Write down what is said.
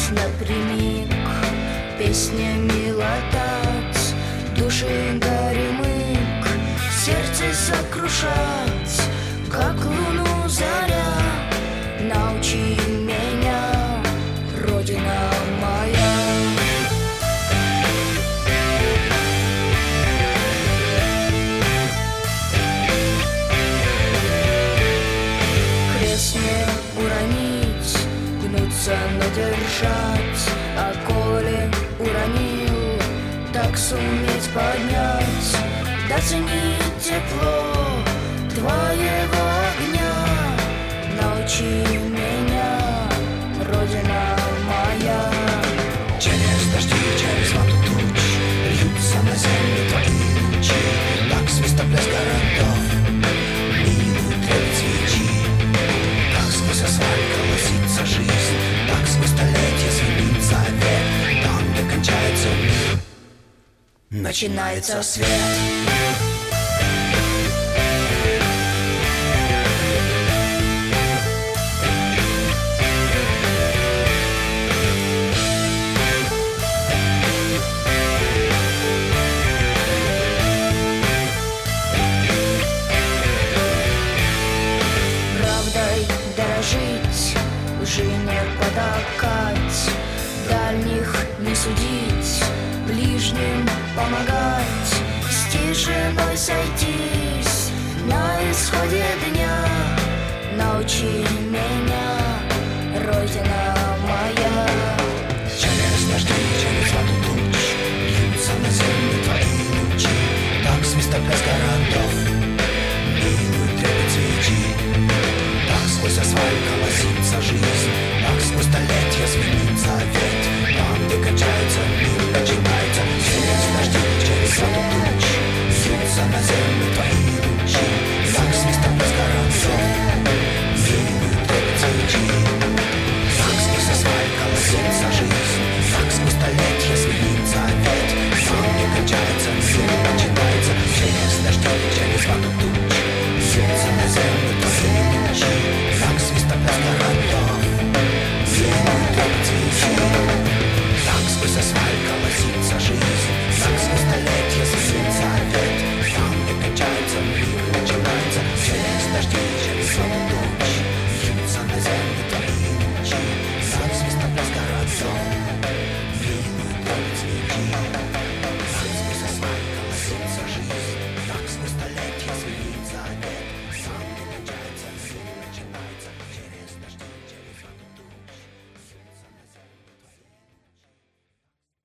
напрямик, песнями латать души горемык, сердце сокрушать, как луну заря. Научи меня, Родина моя. Крест не уронить, гнуться, но держать, а коли уронил, так суметь поднять, да ценить тепло твоего огня. Научи меня, Родина моя. Через дожди, через воду туч льются на землю твои лучи, как свистоплеск городов милуют трепет свечи. Как сквозь асфальт колосится жизнь, так сквозь столетия звенит завет. Там, где кончается мир, начинается свет. Лжи не потакать, дальних не судить, ближним помогать, с тишиной сойтись на исходе дня. Научи меня, Родина моя. Через дожди, через воду туч льются на землю твои лучи, так свистоплеск городов милуют трепет свечи. Так сквозь асфальт колосится жизнь, так сквозь столетия звенит завет. Там,